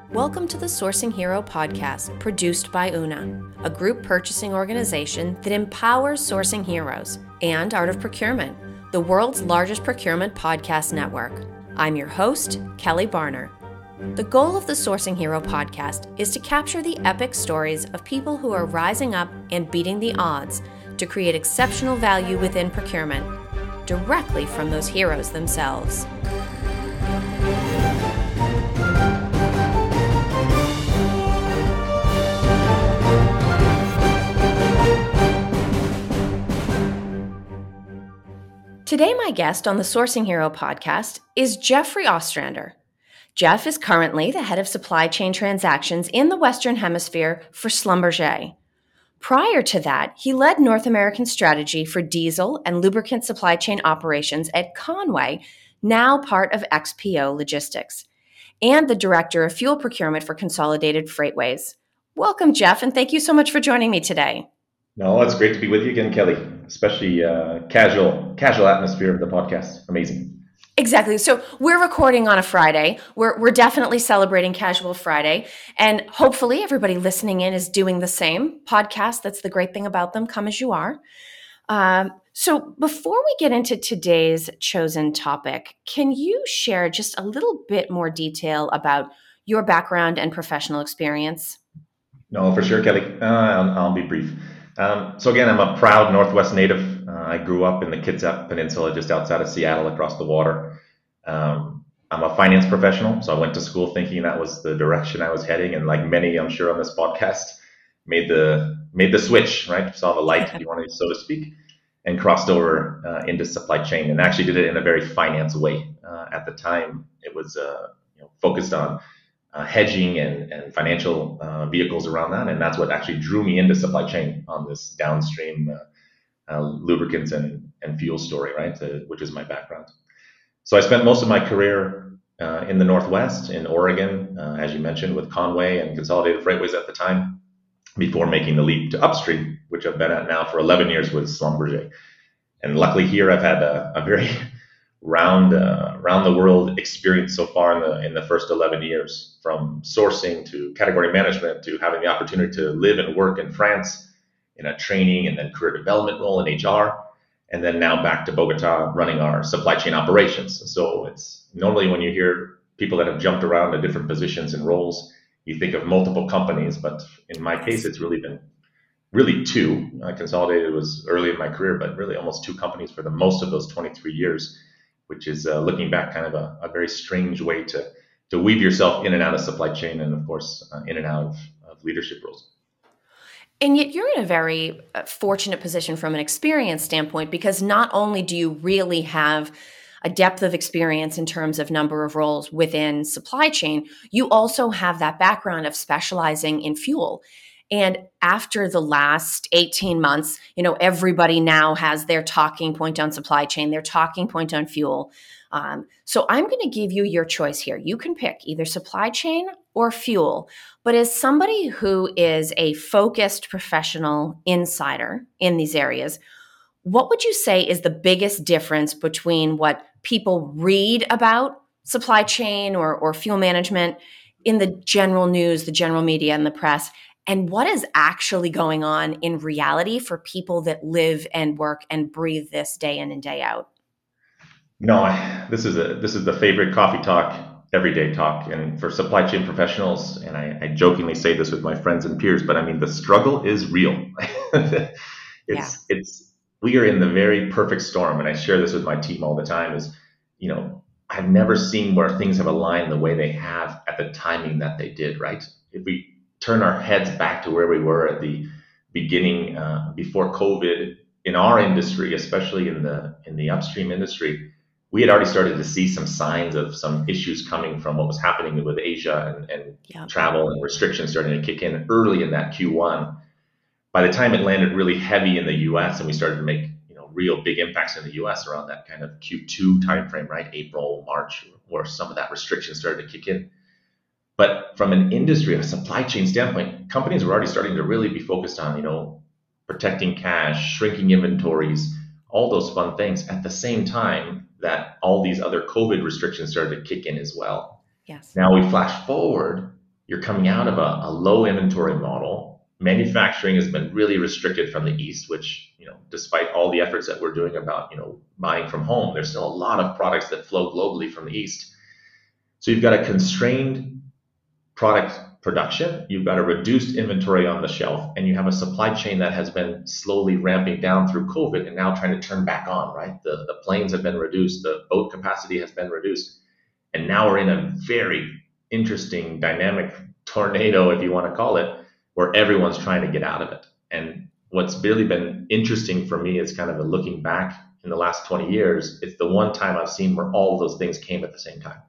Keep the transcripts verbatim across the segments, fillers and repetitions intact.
Welcome to the Sourcing Hero podcast, produced by Una, a group purchasing organization that empowers sourcing heroes, and Art of Procurement, the world's largest procurement podcast network. I'm your host, Kelly Barner. The goal of the Sourcing Hero podcast is to capture the epic stories of people who are rising up and beating the odds to create exceptional value within procurement, directly from those heroes themselves. Today, my guest on the Sourcing Hero podcast is Jeffrey Ostrander. Jeff is currently the head of supply chain transactions in the Western Hemisphere for Schlumberger. Prior to that, he led North American strategy for diesel and lubricant supply chain operations at Conway, now part of X P O Logistics, and the director of fuel procurement for Consolidated Freightways. Welcome, Jeff, and thank you so much for joining me today. No, it's great to be with you again, Kelly, especially uh, casual casual atmosphere of the podcast. Amazing. Exactly. So we're recording on a Friday. We're we're definitely celebrating Casual Friday. And hopefully everybody listening in is doing the same podcast. That's the great thing about them. Come as you are. Um, so before we get into today's chosen topic, can you share just a little bit more detail about your background and professional experience? No, for sure, Kelly. Uh, I'll, I'll be brief. Um, so again, I'm a proud Northwest native. Uh, I grew up in the Kitsap Peninsula, just outside of Seattle, across the water. Um, I'm a finance professional, so I went to school thinking that was the direction I was heading, and like many, I'm sure, on this podcast, made the made the switch, right? Saw the light, if you want to, so to speak, and crossed over uh, into supply chain, and actually did it in a very finance way. Uh, at the time, it was uh, you know, focused on Uh, hedging and, and financial uh, vehicles around that. And that's what actually drew me into supply chain on this downstream uh, uh, lubricants and, and fuel story, right, uh, which is my background. So I spent most of my career uh, in the Northwest, in Oregon, uh, as you mentioned, with Conway and Consolidated Freightways at the time, before making the leap to upstream, which I've been at now for eleven years with Schlumberger. And luckily here, I've had a, a very round uh, round the world experience so far in the in the first eleven years, from sourcing to category management to having the opportunity to live and work in France in a training and then career development role in H R, and then now back to Bogota running our supply chain operations. So it's normally when you hear people that have jumped around to different positions and roles, you think of multiple companies, but in my case, it's really been really two. Uh, Consolidated was early in my career, but really almost two companies for the most of those twenty-three years, which is uh, looking back kind of a, a very strange way to to weave yourself in and out of supply chain, and of course uh, in and out of, of leadership roles. And yet you're in a very uh, fortunate position from an experience standpoint, because not only do you really have a depth of experience in terms of number of roles within supply chain, you also have that background of specializing in fuel. And after the last eighteen months, you know, everybody now has their talking point on supply chain, their talking point on fuel. Um, so I'm going to give you your choice here. You can pick either supply chain or fuel. But as somebody who is a focused professional insider in these areas, what would you say is the biggest difference between what people read about supply chain or, or fuel management in the general news, the general media, and the press, and what is actually going on in reality for people that live and work and breathe this day in and day out? No, I, this is a this is the favorite coffee talk, everyday talk, and for supply chain professionals. And I, I jokingly say this with my friends and peers, but I mean the struggle is real. it's yeah. it's we are in the very perfect storm, and I share this with my team all the time. Is you know I've never seen where things have aligned the way they have at the timing that they did. Right? If we turn our heads back to where we were at the beginning uh, before COVID in our industry, especially in the in the upstream industry, we had already started to see some signs of some issues coming from what was happening with Asia and, and yeah. travel and restrictions starting to kick in early in that Q one. By the time it landed really heavy in the U S and we started to make you know real big impacts in the U S around that kind of Q two timeframe, right? April, March, where some of that restriction started to kick in. But from an industry, a supply chain standpoint, companies were already starting to really be focused on, you know, protecting cash, shrinking inventories, all those fun things at the same time that all these other COVID restrictions started to kick in as well. Yes. Now we flash forward you're coming out of a, a low inventory model. Manufacturing has been really restricted from the East, which, you know, despite all the efforts that we're doing about, you know, buying from home, there's still a lot of products that flow globally from the East. So you've got a constrained product production, you've got a reduced inventory on the shelf, and you have a supply chain that has been slowly ramping down through COVID and now trying to turn back on, right? The, the planes have been reduced, the boat capacity has been reduced, and now we're in a very interesting dynamic tornado, if you want to call it, where everyone's trying to get out of it. And what's really been interesting for me is kind of a looking back in the last twenty years, it's the one time I've seen where all of those things came at the same time.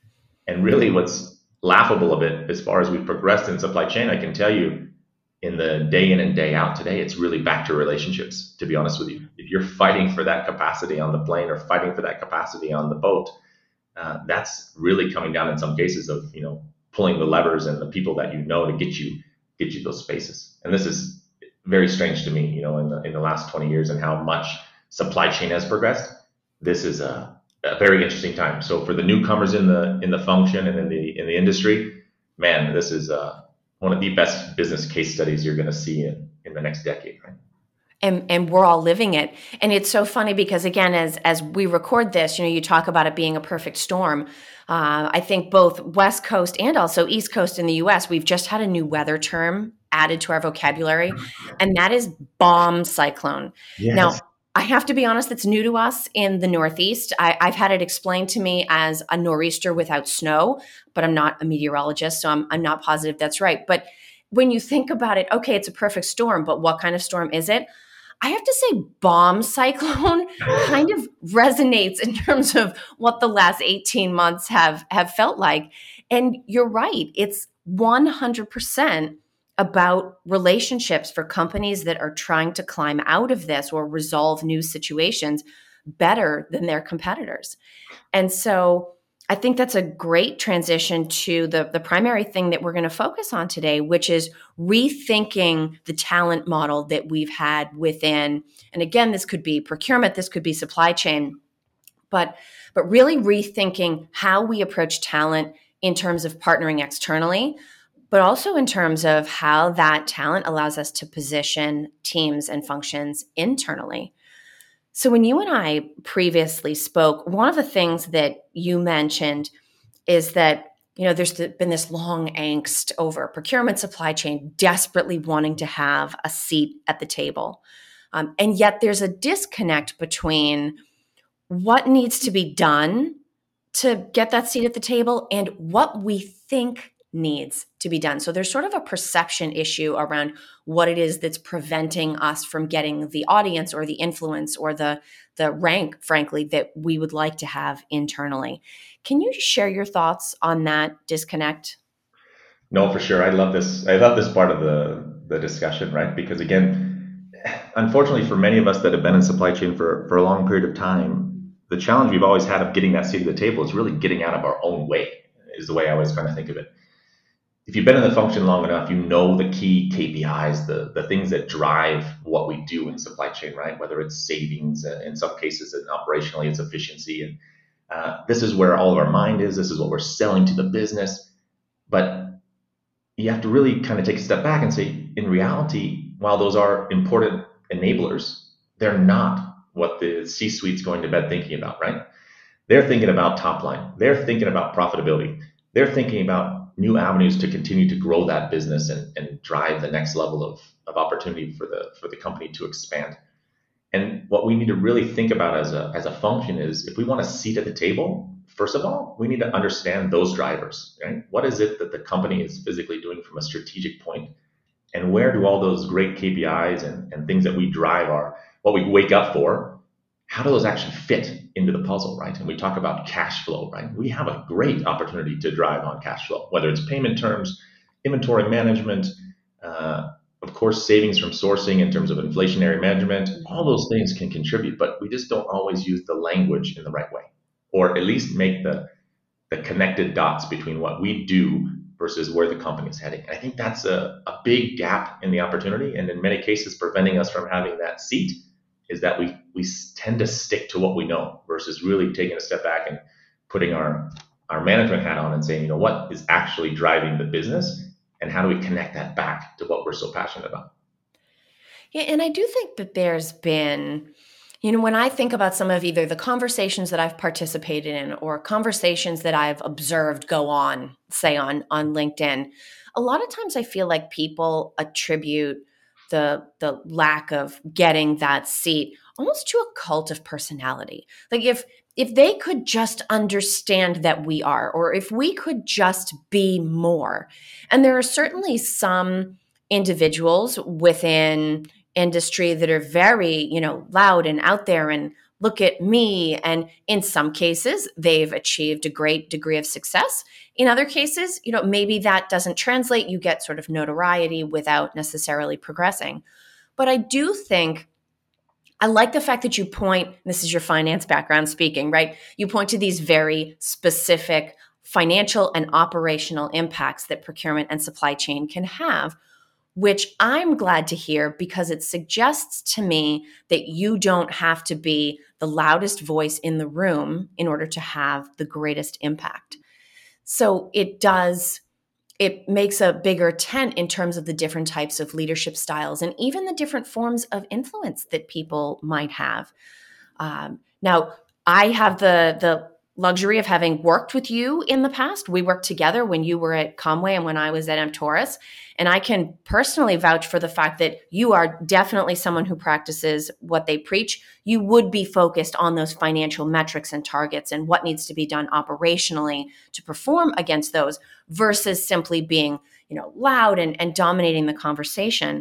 And really what's laughable a bit as far as we've progressed in supply chain, I can tell you in the day in and day out today, it's really back to relationships, to be honest with you. If you're fighting for that capacity on the plane or fighting for that capacity on the boat, uh, that's really coming down in some cases of, you know, pulling the levers and the people that you know to get you get you those spaces. And this is very strange to me, you know, in the in the last twenty years and how much supply chain has progressed. This is a, a very interesting time. So for the newcomers in the in the function and in the in the industry, man, this is uh, one of the best business case studies you're going to see in, in the next decade, right? And, and we're all living it. And it's so funny because, again, as as we record this, you know, you talk about it being a perfect storm. Uh, I think both West Coast and also East Coast in the U S, we've just had a new weather term added to our vocabulary, and that is bomb cyclone. Yes. Now, I have to be honest, it's new to us in the Northeast. I, I've had it explained to me as a nor'easter without snow, but I'm not a meteorologist, so I'm, I'm not positive that's right. But when you think about it, okay, it's a perfect storm, but what kind of storm is it? I have to say bomb cyclone kind of resonates in terms of what the last eighteen months have, have felt like. And you're right. It's one hundred percent about relationships for companies that are trying to climb out of this or resolve new situations better than their competitors. And so I think that's a great transition to the, the primary thing that we're going to focus on today, which is rethinking the talent model that we've had within. And again, this could be procurement, this could be supply chain, but, but really rethinking how we approach talent in terms of partnering externally, but also in terms of how that talent allows us to position teams and functions internally. So when you and I previously spoke, one of the things that you mentioned is that, you know, there's been this long angst over procurement supply chain desperately wanting to have a seat at the table. Um, and yet there's a disconnect between what needs to be done to get that seat at the table and what we think needs to be done. So there's sort of a perception issue around what it is that's preventing us from getting the audience or the influence or the, the rank, frankly, that we would like to have internally. Can you share your thoughts on that disconnect? No, for sure. I love this. I love this part of the, the discussion, right? Because again, unfortunately for many of us that have been in supply chain for, for a long period of time, the challenge we've always had of getting that seat at the table is really getting out of our own way, is the way I always kind of think of it. If you've been in the function long enough, you know the key K P Is, the, the things that drive what we do in supply chain, right? Whether it's savings, uh, in some cases, and operationally, it's efficiency. And uh, this is where all of our mind is. This is what we're selling to the business. But you have to really kind of take a step back and say, in reality, while those are important enablers, they're not what the C-suite's going to bed thinking about, right? They're thinking about top line. They're thinking about profitability. They're thinking about new avenues to continue to grow that business and, and drive the next level of, of opportunity for the for the company to expand. And what we need to really think about as a as a function is, if we want a seat at the table, first of all, we need to understand those drivers, right? What is it that the company is physically doing from a strategic point? And where do all those great K P Is and, and things that we drive are, what we wake up for, how do those actually fit into the puzzle, right? And we talk about cash flow, right? We have a great opportunity to drive on cash flow, whether it's payment terms, inventory management, uh, of course, savings from sourcing in terms of inflationary management. All those things can contribute, but we just don't always use the language in the right way, or at least make the, the connected dots between what we do versus where the company is heading. And I think that's a, a big gap in the opportunity, and in many cases preventing us from having that seat is that we we tend to stick to what we know versus really taking a step back and putting our our management hat on and saying, you know, what is actually driving the business and how do we connect that back to what we're so passionate about? Yeah, and I do think that there's been, you know, when I think about some of either the conversations that I've participated in or conversations that I've observed go on, say on on LinkedIn, a lot of times I feel like people attribute the the lack of getting that seat almost to a cult of personality. Like if if they could just understand that we are, or if we could just be more. And there are certainly some individuals within industry that are very, you know, loud and out there and look at me. And in some cases, they've achieved a great degree of success. In other cases, you know, maybe that doesn't translate. You get sort of notoriety without necessarily progressing. But I do think I like the fact that you point, this is your finance background speaking, right? You point to these very specific financial and operational impacts that procurement and supply chain can have, which I'm glad to hear because it suggests to me that you don't have to be the loudest voice in the room in order to have the greatest impact. So it does, it makes a bigger tent in terms of the different types of leadership styles and even the different forms of influence that people might have. Um, now, I have the the luxury of having worked with you in the past. We worked together when you were at Comway and when I was at Emptoris. And I can personally vouch for the fact that you are definitely someone who practices what they preach. You would be focused on those financial metrics and targets and what needs to be done operationally to perform against those versus simply being, you know, loud and, and dominating the conversation.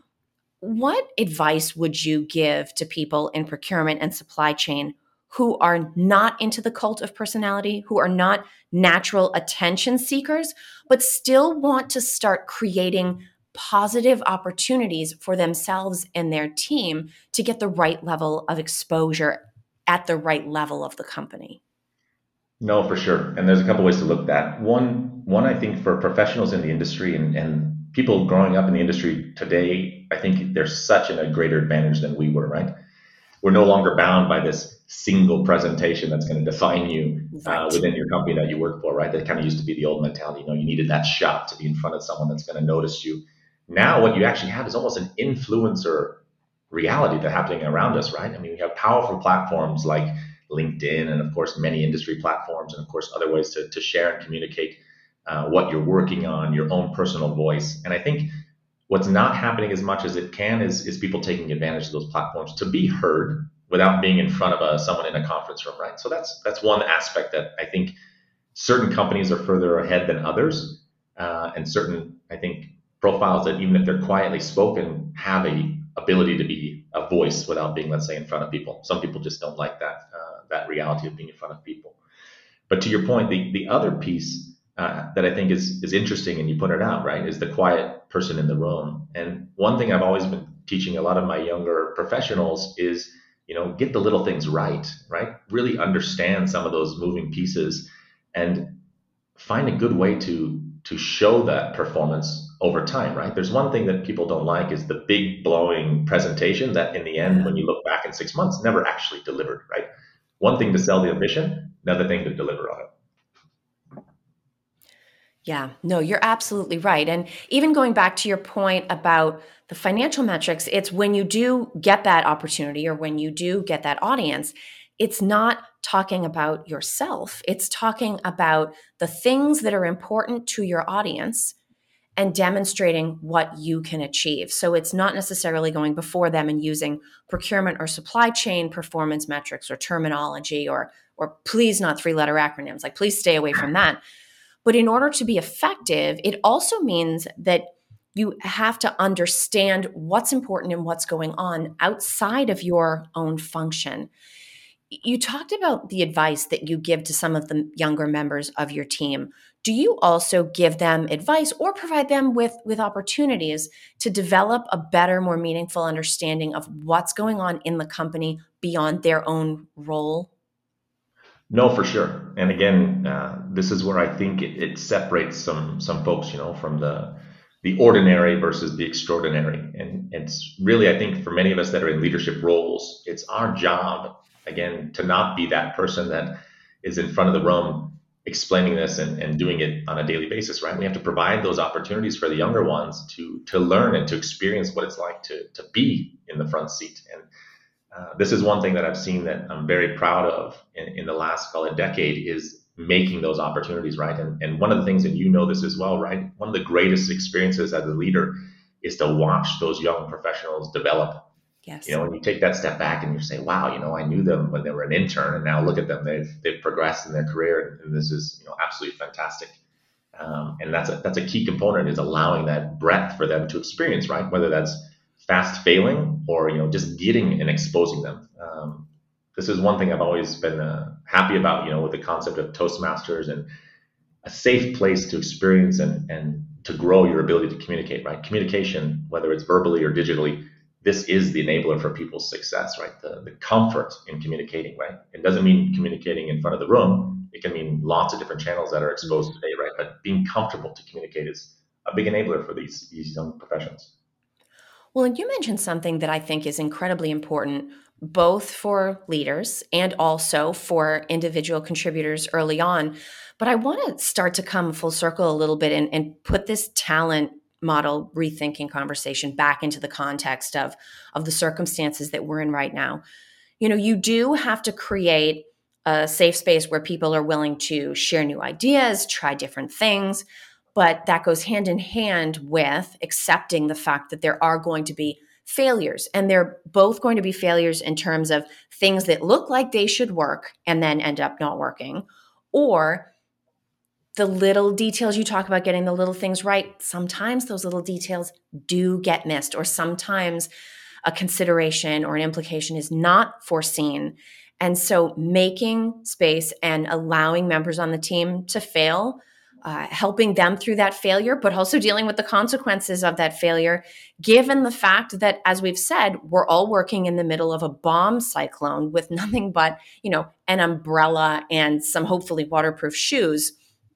What advice would you give to people in procurement and supply chain who are not into the cult of personality, who are not natural attention seekers, but still want to start creating positive opportunities for themselves and their team to get the right level of exposure at the right level of the company? No, for sure. And there's a couple ways to look at that. One, one, I think for professionals in the industry and, and people growing up in the industry today, I think there's such an, a greater advantage than we were, right? We're no longer bound by this single presentation that's going to define you uh, Right. within your company that you work for, right? That kind of used to be the old mentality. You know, you needed that shot to be in front of someone that's going to notice you. Now, what you actually have is almost an influencer reality that's happening around us, right? I mean, we have powerful platforms like LinkedIn and, of course, many industry platforms, and, of course, other ways to, to share and communicate uh, what you're working on, your own personal voice. And I think what's not happening as much as it can is, is people taking advantage of those platforms to be heard without being in front of a, someone in a conference room, right? So that's that's one aspect that I think certain companies are further ahead than others, uh, and certain, I think, profiles that even if they're quietly spoken, have a ability to be a voice without being, let's say, in front of people. Some people just don't like that uh, that reality of being in front of people. But to your point, the, the other piece uh, that I think is is interesting, and you put it out, right, is the quiet person in the room. And one thing I've always been teaching a lot of my younger professionals is, you know, get the little things right, right? Really understand some of those moving pieces and find a good way to to show that performance over time, right? There's one thing that people don't like is the big blowing presentation that in the end, Yeah. when you look back in six months, never actually delivered, right? One thing to sell the ambition, another thing to deliver on it. Yeah, no, you're absolutely right. And even going back to your point about the financial metrics, it's when you do get that opportunity or when you do get that audience, it's not talking about yourself. It's talking about the things that are important to your audience and demonstrating what you can achieve. So it's not necessarily going before them and using procurement or supply chain performance metrics or terminology or or please not three-letter acronyms. Like please stay away from that. But in order to be effective, it also means that you have to understand what's important and what's going on outside of your own function. You talked about the advice that you give to some of the younger members of your team. Do you also give them advice or provide them with, with opportunities to develop a better, more meaningful understanding of what's going on in the company beyond their own role? No, for sure. And again, uh, this is where I think it, it separates some some folks, you know, from the the ordinary versus the extraordinary. And it's really, I think, for many of us that are in leadership roles, it's our job, again, to not be that person that is in front of the room, explaining this and, and doing it on a daily basis, right? We have to provide those opportunities for the younger ones to to learn and to experience what it's like to to be in the front seat. And uh, this is one thing that I've seen that I'm very proud of in, in the last, call it, decade, is making those opportunities, right? And, and one of the things, and you know this as well, right? One of the greatest experiences as a leader is to watch those young professionals develop. Yes. You know, when you take that step back and you say, wow, you know, I knew them when they were an intern, and now look at them, they've they've progressed in their career, and this is, you know, absolutely fantastic. Um, and that's a that's a key component, is allowing that breadth for them to experience, right? Whether that's fast failing or, you know, just getting and exposing them. Um, this is one thing I've always been uh, happy about, you know, with the concept of Toastmasters and a safe place to experience and and to grow your ability to communicate, right? Communication, whether it's verbally or digitally, this is the enabler for people's success, right? The, the comfort in communicating, right? It doesn't mean communicating in front of the room. It can mean lots of different channels that are exposed today, right? But being comfortable to communicate is a big enabler for these, these young professions. Well, and you mentioned something that I think is incredibly important, both for leaders and also for individual contributors early on. But I want to start to come full circle a little bit and, and put this talent model rethinking conversation back into the context of, of the circumstances that we're in right now. You know, you do have to create a safe space where people are willing to share new ideas, try different things, but that goes hand in hand with accepting the fact that there are going to be failures, and they're both going to be failures in terms of things that look like they should work and then end up not working, or the little details you talk about, getting the little things right. Sometimes those little details do get missed, or sometimes a consideration or an implication is not foreseen. And so making space and allowing members on the team to fail, uh, helping them through that failure, but also dealing with the consequences of that failure, given the fact that, as we've said, we're all working in the middle of a bomb cyclone with nothing but, you know, an umbrella and some hopefully waterproof shoes.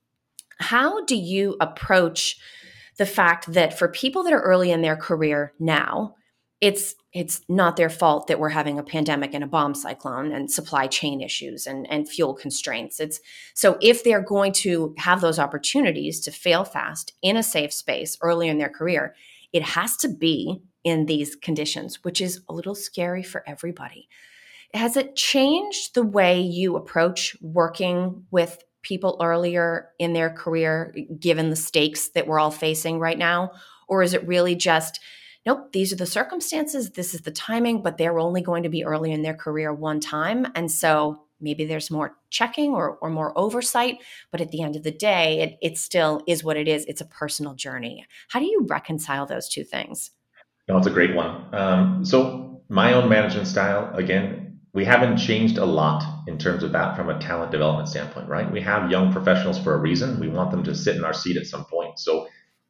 How do you approach the fact that for people that are early in their career now, it's it's not their fault that we're having a pandemic and a bomb cyclone and supply chain issues and, and fuel constraints. It's so if they're going to have those opportunities to fail fast in a safe space early in their career, it has to be in these conditions, which is a little scary for everybody. Has it changed the way you approach working with people earlier in their career, given the stakes that we're all facing right now? Or is it really just, nope, these are the circumstances, this is the timing, but they're only going to be early in their career one time. And so maybe there's more checking or, or more oversight, but at the end of the day, it, it still is what it is. It's a personal journey. How do you reconcile those two things? No, it's a great one. Um, so my own management style, again, we haven't changed a lot in terms of that from a talent development standpoint, right? We have young professionals for a reason. We want them to sit in our seat at some point. So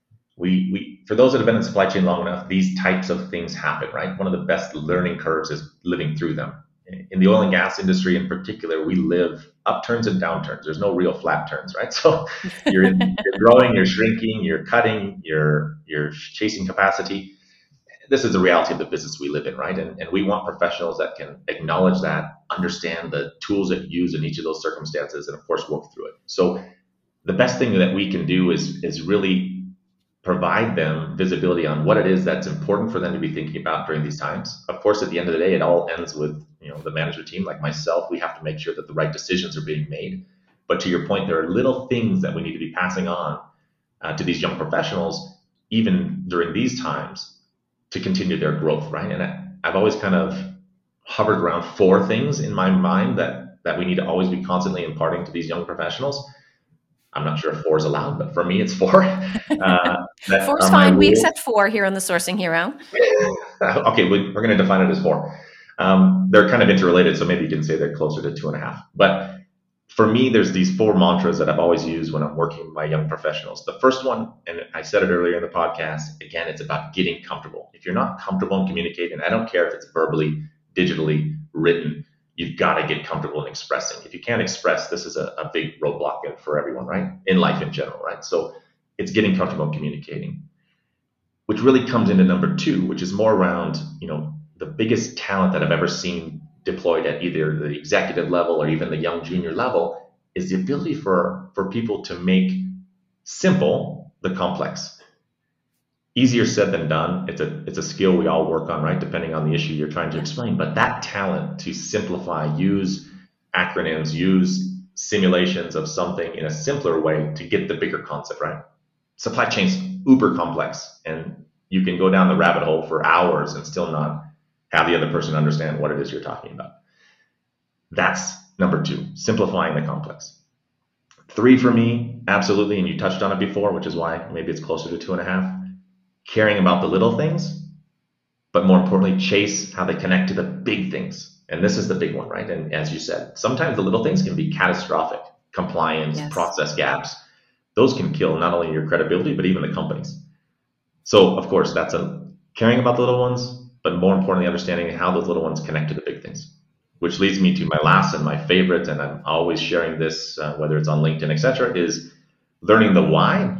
we, we for those that have been in supply chain long enough, these types of things happen, right? One of the best learning curves is living through them. In the oil and gas industry in particular, we live upturns and downturns. There's no real flat turns, right? So you're, in, you're growing, you're shrinking, you're cutting, you're you're chasing capacity. This is the reality of the business we live in, right? And, and we want professionals that can acknowledge that, understand the tools that you use in each of those circumstances, and of course, work through it. So the best thing that we can do is, is really provide them visibility on what it is that's important for them to be thinking about during these times. Of course, at the end of the day, it all ends with, you know, the management team, like myself. We have to make sure that the right decisions are being made. But to your point, there are little things that we need to be passing on uh, to these young professionals, even during these times, to continue their growth, right? And I, I've always kind of hovered around four things in my mind that, that we need to always be constantly imparting to these young professionals. I'm not sure if four is allowed, but for me, it's four. Uh, Four's fine. We accept four here on the Sourcing Hero. Okay, we're going to define it as four. Um, they're kind of interrelated, so maybe you can say they're closer to two and a half. But for me, there's these four mantras that I've always used when I'm working with my young professionals. The first one, and I said it earlier in the podcast, again, it's about getting comfortable. If you're not comfortable in communicating, I don't care if it's verbally, digitally, written, you've got to get comfortable in expressing. If you can't express, this is a, a big roadblock for everyone, right? In life in general, right? So it's getting comfortable in communicating, which really comes into number two, which is more around, you know, the biggest talent that I've ever seen deployed at either the executive level or even the young junior level is the ability for, for people to make simple the complex. Easier said than done. It's a it's a skill we all work on, right? Depending on the issue you're trying to explain. But that talent to simplify, use acronyms, use simulations of something in a simpler way to get the bigger concept, right? Supply chain's uber complex, and you can go down the rabbit hole for hours and still not have the other person understand what it is you're talking about. That's number two, simplifying the complex. Three for me, absolutely, and you touched on it before, which is why maybe it's closer to two and a half. Caring about the little things, but more importantly, chase how they connect to the big things. And this is the big one, right? And as you said, sometimes the little things can be catastrophic. Compliance, Yes. process gaps, those can kill not only your credibility, but even the companies. So of course, that's a caring about the little ones, but more importantly, understanding how those little ones connect to the big things. Which leads me to my last and my favorite, and I'm always sharing this, uh, whether it's on LinkedIn, et cetera, is learning the why,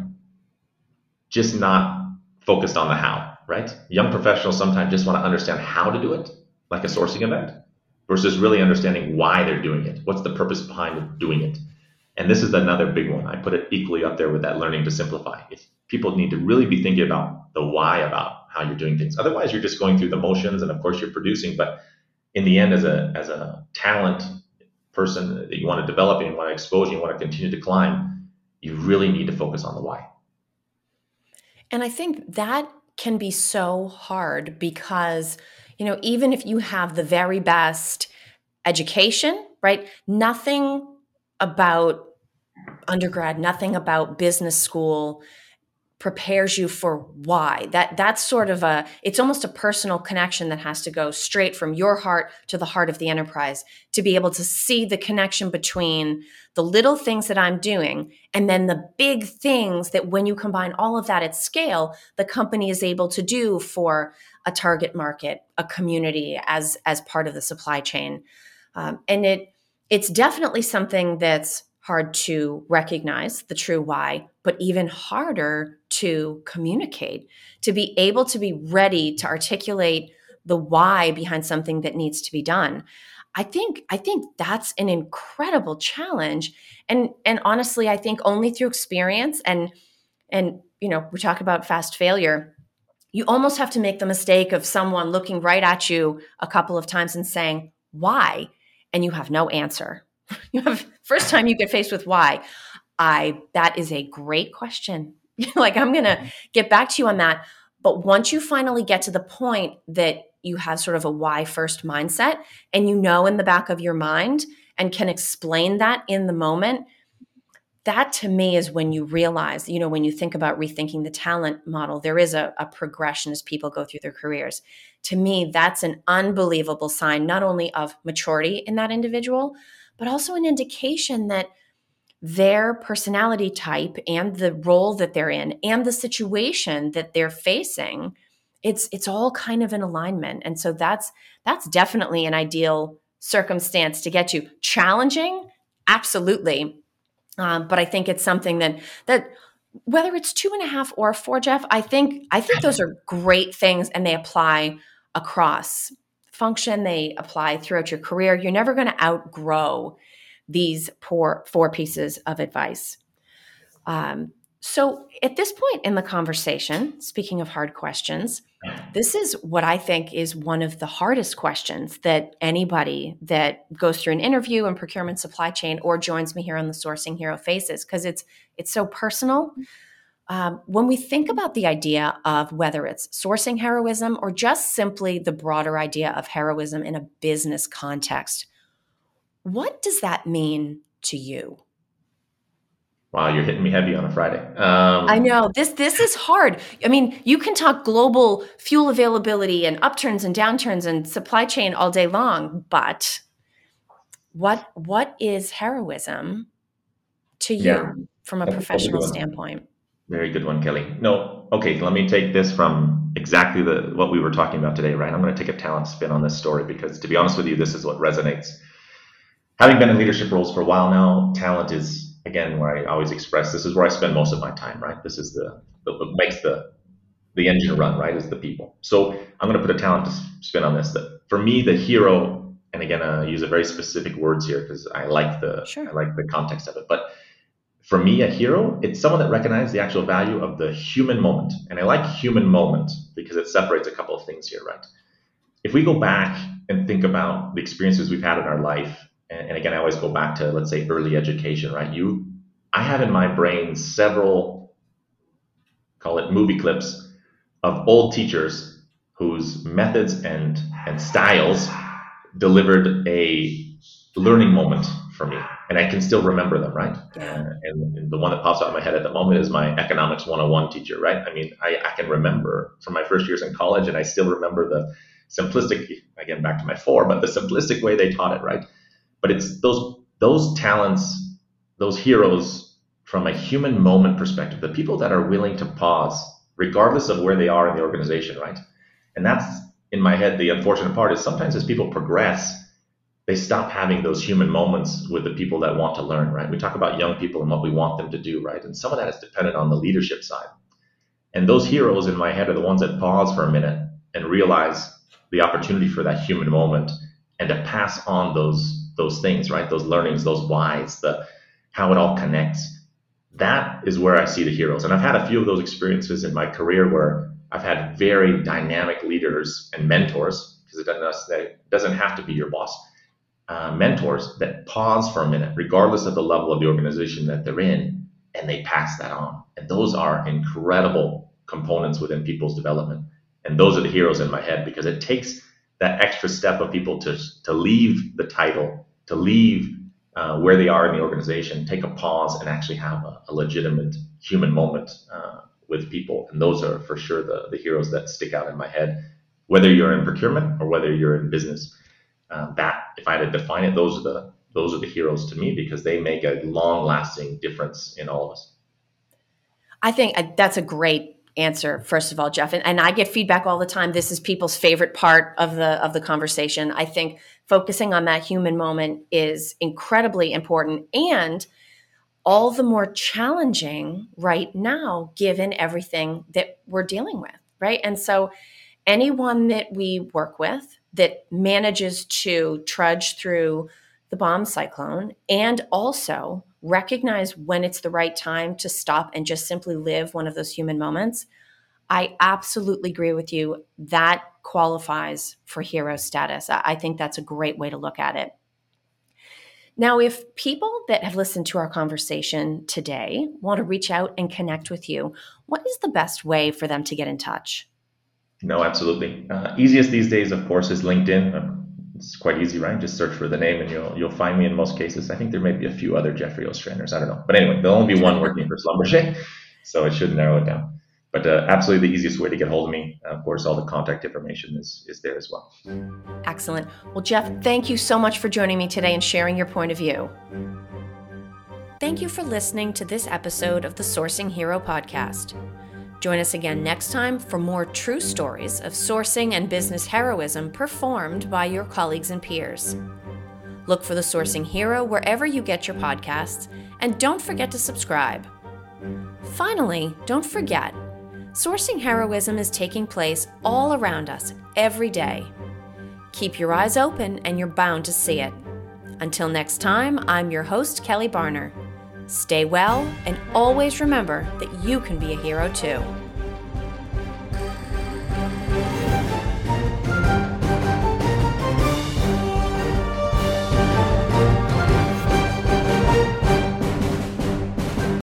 just not focused on the how, right? Young professionals sometimes just want to understand how to do it, like a sourcing event, versus really understanding why they're doing it. What's the purpose behind doing it? And this is another big one. I put it equally up there with that learning to simplify. If people need to really be thinking about the why about how you're doing things. Otherwise, you're just going through the motions, and of course you're producing, but in the end, as a as a talent person that you want to develop and you want to expose and you want to continue to climb, you really need to focus on the why. And I think that can be so hard because, you know, even if you have the very best education, right? Nothing about undergrad, nothing about business school prepares you for why. That that's sort of a, it's almost a personal connection that has to go straight from your heart to the heart of the enterprise to be able to see the connection between the little things that I'm doing and then the big things that when you combine all of that at scale, the company is able to do for a target market, a community as as part of the supply chain. Um, and it it's definitely something that's hard to recognize the true why, but even harder to communicate, to be able to be ready to articulate the why behind something that needs to be done. I think I think that's an incredible challenge. And and honestly, I think only through experience and and you know, we talk about fast failure. You almost have to make the mistake of someone looking right at you a couple of times and saying, why? And you have no answer. You have first time you get faced with why. I that is a great question. Like I'm going to get back to you on that. But once you finally get to the point that you have sort of a why first mindset and you know in the back of your mind and can explain that in the moment, that to me is when you realize, you know, when you think about rethinking the talent model, there is a, a progression as people go through their careers. To me, that's an unbelievable sign, not only of maturity in that individual, but also an indication that their personality type and the role that they're in and the situation that they're facing, it's it's all kind of in alignment. And so that's that's definitely an ideal circumstance to get you. Challenging, absolutely. Um, but I think it's something that that whether it's two and a half or four, Jeff, I think I think those are great things and they apply across function. They apply throughout your career. You're never going to outgrow these poor four pieces of advice. Um, so at this point in the conversation, speaking of hard questions, this is what I think is one of the hardest questions that anybody that goes through an interview in procurement supply chain or joins me here on the Sourcing Hero faces, because it's it's so personal. Um, when we think about the idea of whether it's sourcing heroism or just simply the broader idea of heroism in a business context, what does that mean to you? Wow, you're hitting me heavy on a Friday. Um, I know this this is hard. I mean, you can talk global fuel availability and upturns and downturns and supply chain all day long, but what what is heroism to you yeah, from a that's a professional good one. standpoint? Very good one, Kelly. No, okay, let me take this from exactly the what we were talking about today, right? I'm going to take a talent spin on this story because, to be honest with you, this is what resonates. Having been in leadership roles for a while now, talent is, again, where I always express, this is where I spend most of my time, right? This is the, the what makes the the engine run, right? Is the people. So I'm going to put a talent spin on this. That for me, the hero and again, uh, I use a very specific words here because I like the Sure. I like the context of it. But for me, a hero, it's someone that recognizes the actual value of the human moment. And I like human moment because it separates a couple of things here, right? If we go back and think about the experiences we've had in our life, and, and again, I always go back to, let's say, early education, right? You, I have in my brain several, call it movie clips, of old teachers whose methods and, and styles delivered a learning moment for me, and I can still remember them, right? Yeah. Uh, and, and the one that pops out in my head at the moment is my economics one oh one teacher, right? I mean, I, I can remember from my first years in college, and I still remember the simplistic, again, back to my four, but the simplistic way they taught it, right? But it's those those talents, those heroes from a human moment perspective, the people that are willing to pause, regardless of where they are in the organization, right? And that's, in my head, the unfortunate part is sometimes as people progress, they stop having those human moments with the people that want to learn, right? We talk about young people and what we want them to do, right? And some of that is dependent on the leadership side. And those heroes in my head are the ones that pause for a minute and realize the opportunity for that human moment and to pass on those those things, right? Those learnings, those whys, the how it all connects. That is where I see the heroes. And I've had a few of those experiences in my career where I've had very dynamic leaders and mentors, because it doesn't, it doesn't have to be your boss. Uh, mentors that pause for a minute, regardless of the level of the organization that they're in, and they pass that on. And those are incredible components within people's development. And those are the heroes in my head, because it takes that extra step of people to, to leave the title, to leave uh, where they are in the organization, take a pause and actually have a, a legitimate human moment uh, with people. And those are for sure the, the heroes that stick out in my head, whether you're in procurement or whether you're in business. Uh, that, if I had to define it, those are the those are the heroes to me, because they make a long-lasting difference in all of us. I think that's a great answer, first of all, Jeff. And, and I get feedback all the time. This is people's favorite part of the of the conversation. I think focusing on that human moment is incredibly important, and all the more challenging right now, given everything that we're dealing with, right? And so anyone that we work with that manages to trudge through the bomb cyclone and also recognize when it's the right time to stop and just simply live one of those human moments, I absolutely agree with you. That qualifies for hero status. I think that's a great way to look at it. Now, if people that have listened to our conversation today want to reach out and connect with you, what is the best way for them to get in touch? No, absolutely. Uh, easiest these days, of course, is LinkedIn. Uh, it's quite easy, right? Just search for the name and you'll you'll find me in most cases. I think there may be a few other Jeffrey Ostrainers. I don't know. But anyway, there'll only be one working for Schlumberger, so it should narrow it down. But uh, absolutely the easiest way to get hold of me. Uh, of course, all the contact information is, is there as well. Excellent. Well, Jeff, thank you so much for joining me today and sharing your point of view. Thank you for listening to this episode of the Sourcing Hero podcast. Join us again next time for more true stories of sourcing and business heroism performed by your colleagues and peers. Look for the Sourcing Hero wherever you get your podcasts, and don't forget to subscribe. Finally, don't forget, sourcing heroism is taking place all around us every day. Keep your eyes open and you're bound to see it. Until next time, I'm your host, Kelly Barner. Stay well, and always remember that you can be a hero too.